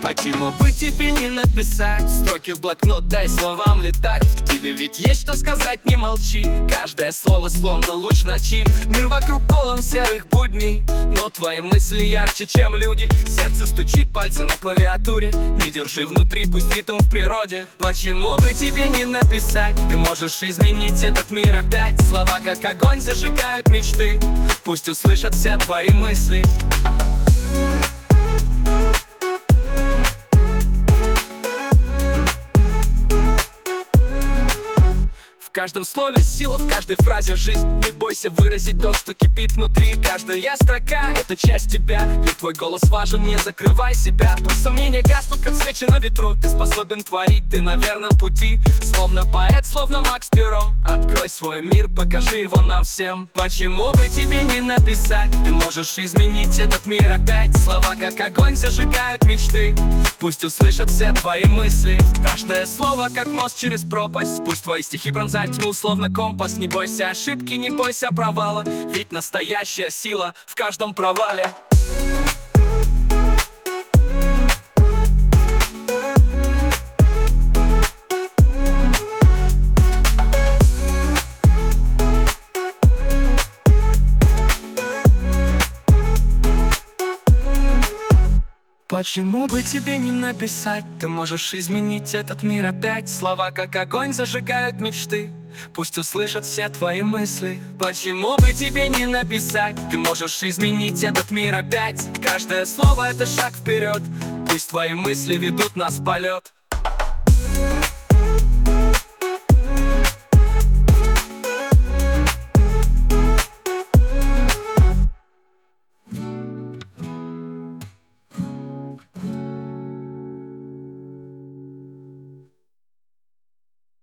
Почему бы тебе не написать строки в блокнот, дай словам летать. Тебе ведь есть что сказать, не молчи. Каждое слово словно луч ночи. Мир вокруг полон серых будней, но твои мысли ярче, чем люди. Сердце стучит, пальцы на клавиатуре. Не держи внутри, пусть ритм в природе. Почему бы тебе не написать? Ты можешь изменить этот мир опять. Слова как огонь зажигают мечты. Пусть услышат все твои мысли. В каждом слове сила, в каждой фразе жизнь. Не бойся выразить то, что кипит внутри. Каждая строка — это часть тебя. Ведь твой голос важен, не закрывай себя. Пусть сомнения гаснут, как свечи на ветру. Ты способен творить, ты на верном пути. Словно поэт, словно Макс Перрон. Открой свой мир, покажи его нам всем. Почему бы тебе не написать? Ты можешь изменить этот мир опять. Слова как огонь зажигают мечты. Пусть услышат все твои мысли. Каждое слово как мост через пропасть. Пусть твои стихи пронзают тьму, словно компас. Не бойся ошибки, не бойся провала. Ведь настоящая сила в каждом провале. Почему бы тебе не написать? Ты можешь изменить этот мир опять. Слова как огонь зажигают мечты. Пусть услышат все твои мысли. Почему бы тебе не написать? Ты можешь изменить этот мир опять. Каждое слово — это шаг вперед. Пусть твои мысли ведут нас в полет.